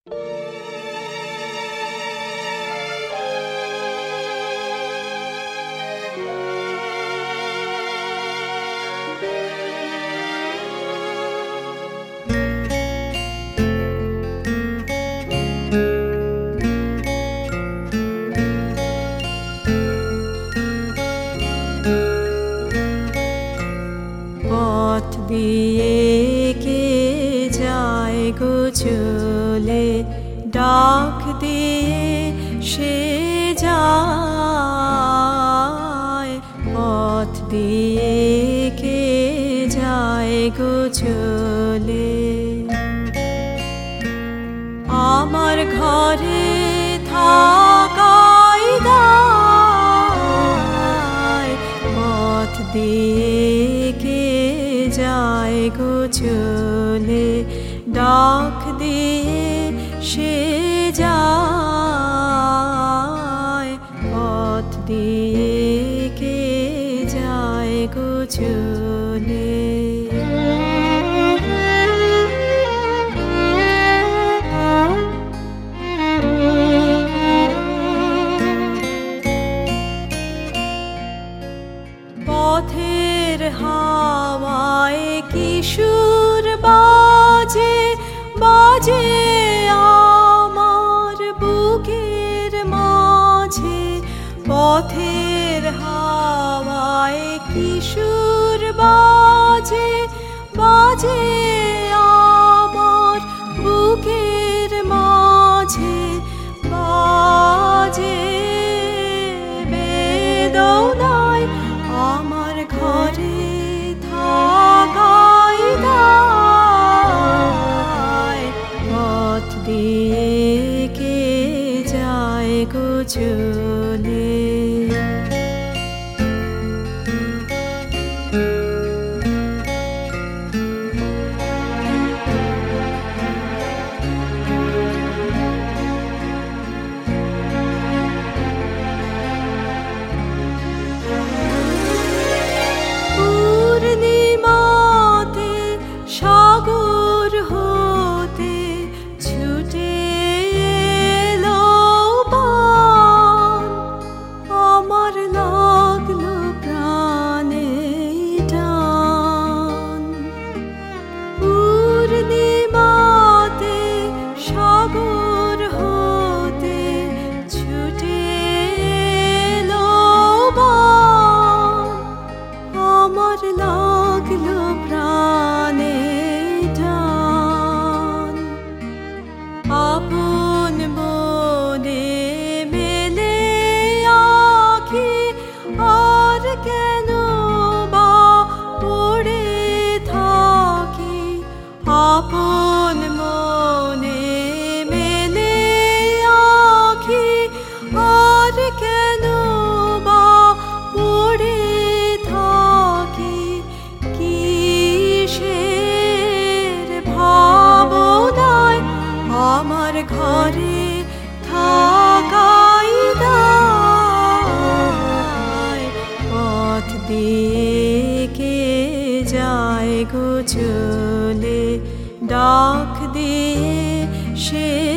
পথ দিয়ে কে যায় গো চলে, ডাক দিয়ে সে যায়। পথ দিয়ে কে যায় গো চলে, আমার ঘরে থাকাই দায়। পথ দিয়ে কে যায় গো চলে, ডাক দিয়ে সে যায়। পথ দিয়ে কে যায় গো চলে। পথের হাওয়ায় কিশোর বাজে বাজে আমার বুকের মাঝে। পথের হাওয়ায় কিশোর বাজে বাজে আমার বুকের মাঝে। বাজে বেদনায় আমার ঘরে থাকাই দায়। পথ দিয়ে কে যায় গো চলে, পূর্ণিমাতে সাগর হতে ছুটে এলো বান। আমার লাগলো প্রাণে টান। পূর্ণিমাতে সাগর হতে ছুটে এলো বান। আমার লাগলো প্রাণে টান। আপন মনে মেলে আঁখি, আর কেন বা পড়ে থাকি। আপন মনে মেলে আঁখি, আর কেন বা পড়ে থাকি। কিসের ভাবনায় আমার ঘরে থাকাই দায়। পথ দিয়ে কে যায় গো চলে, ডাক দিয়ে সে